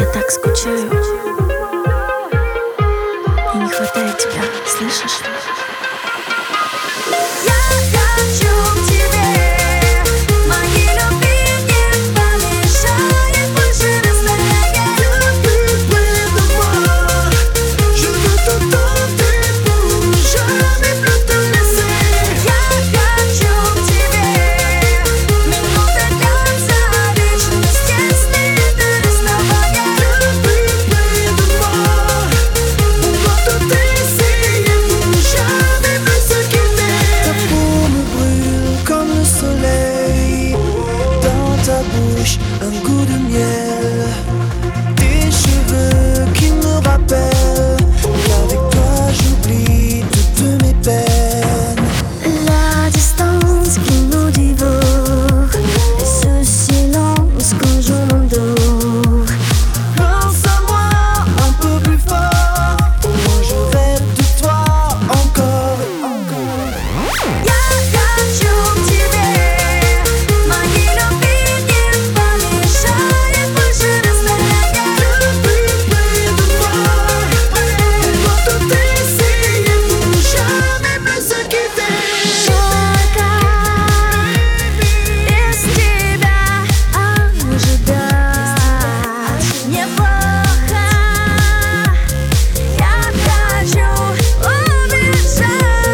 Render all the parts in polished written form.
Я так скучаю, и не хватает тебя, слышишь? Я хочу к тебе, моей любви не помешает больше расстояние. Je veux te tenter pour jamais plus te laisser. Я хочу к тебе, минуты длятся вечность, если это расставание. On doit tout essayer pour jamais plus se quitter. Ta peau me brûle comme le soleil. Dans ta bouche, un goût de miel. Tes cheveux qui me rappellent qu'avec toi j'oublie toutes mes peines. La distance qui nous dévore, et ce silence quand je m'endors. Pense à moi un peu plus fort. Moi je rêve de toi encore et encore. Я хочу к тебе, моей любви не помешает больше расстояние. On doit tout essayer pour jamais plus se quitter. Только без тебя ожидать неплохо. Я хочу убежать.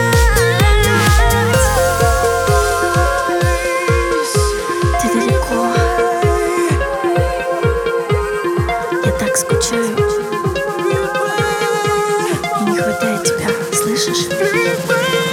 Ты далеко, я так скучаю, и не хватает тебя, слышишь?